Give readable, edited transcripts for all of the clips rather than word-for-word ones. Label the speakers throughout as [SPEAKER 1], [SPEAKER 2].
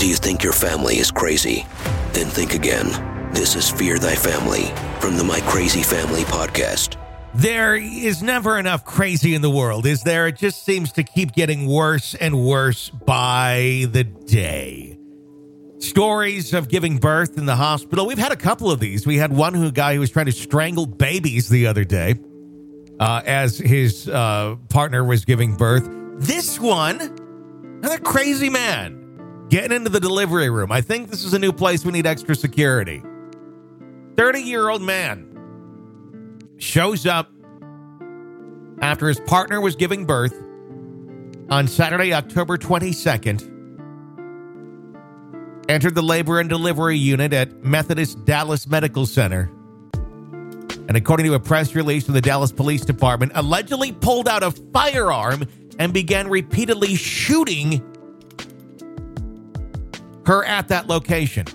[SPEAKER 1] Do you think your family is crazy? Then think again. This is Fear Thy Family from the My Crazy Family podcast.
[SPEAKER 2] There is never enough crazy in the world, is there? It just seems to keep getting worse and worse by the day. Stories of giving birth in the hospital. We've had a couple of these. We had one guy who was trying to strangle babies the other day as his partner was giving birth. This one, another crazy man getting into the delivery room. I think this is a new place we need extra security. 30-year-old man shows up after his partner was giving birth on Saturday, October 22nd. Entered the labor and delivery unit at Methodist Dallas Medical Center. And according to a press release from the Dallas Police Department, allegedly pulled out a firearm and began repeatedly shooting her at that location.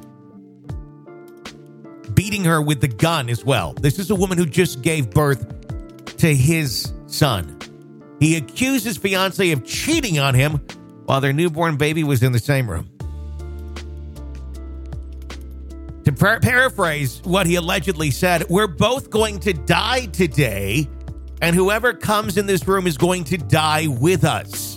[SPEAKER 2] Beating her with the gun as well. This is a woman who just gave birth to his son. He accused his fiancée of cheating on him while their newborn baby was in the same room. To paraphrase what he allegedly said, we're both going to die today, and whoever comes in this room is going to die with us.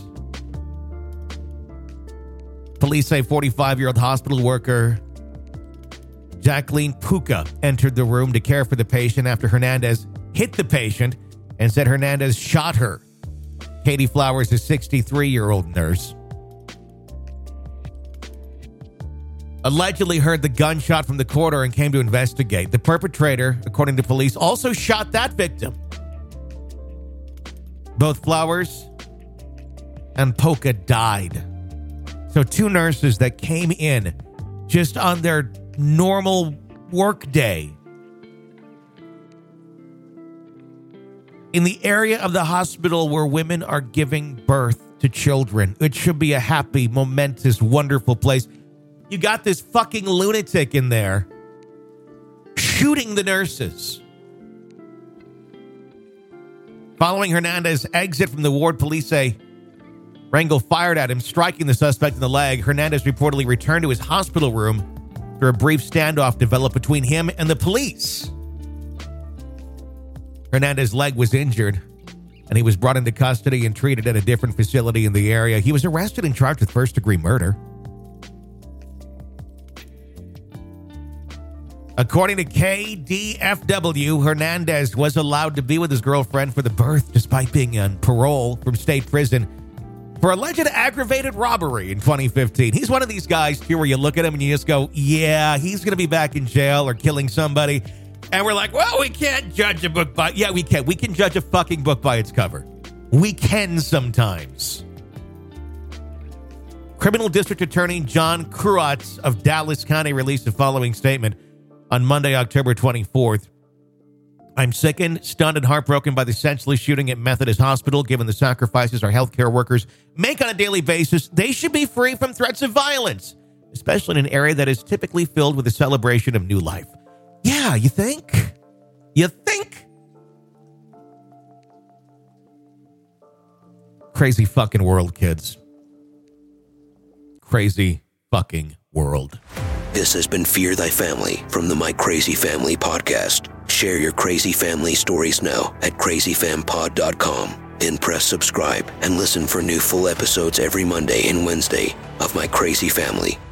[SPEAKER 2] Police say 45-year-old hospital worker Jacqueline Puka entered the room to care for the patient after Hernandez hit the patient and said Hernandez shot her. Katie Flowers, a 63-year-old nurse, allegedly heard the gunshot from the corridor and came to investigate. The perpetrator, according to police, also shot that victim. Both Flowers and Puka died. So two nurses that came in just on their normal work day in the area of the hospital where women are giving birth to children. It should be a happy, momentous, wonderful place. You got this fucking lunatic in there shooting the nurses. Following Hernandez's exit from the ward, police say Rangel fired at him, striking the suspect in the leg. Hernandez reportedly returned to his hospital room after a brief standoff developed between him and the police. Hernandez's leg was injured, and he was brought into custody and treated at a different facility in the area. He was arrested and charged with first-degree murder. According to KDFW, Hernandez was allowed to be with his girlfriend for the birth despite being on parole from state prison for alleged aggravated robbery in 2015. He's one of these guys here where you look at him and you just go, yeah, he's going to be back in jail or killing somebody. And we're like, well, we can't judge a book by... Yeah, we can. We can judge a fucking book by its cover. We can sometimes. Criminal District Attorney John Kruatz of Dallas County released the following statement on Monday, October 24th. I'm sickened, stunned, and heartbroken by the senseless shooting at Methodist Hospital. Given the sacrifices our healthcare workers make on a daily basis, they should be free from threats of violence, especially in an area that is typically filled with the celebration of new life. Yeah, you think? You think? Crazy fucking world, kids. Crazy fucking world.
[SPEAKER 1] This has been Fear Thy Family from the My Crazy Family podcast. Share your crazy family stories now at crazyfampod.com. Then press subscribe and listen for new full episodes every Monday and Wednesday of My Crazy Family.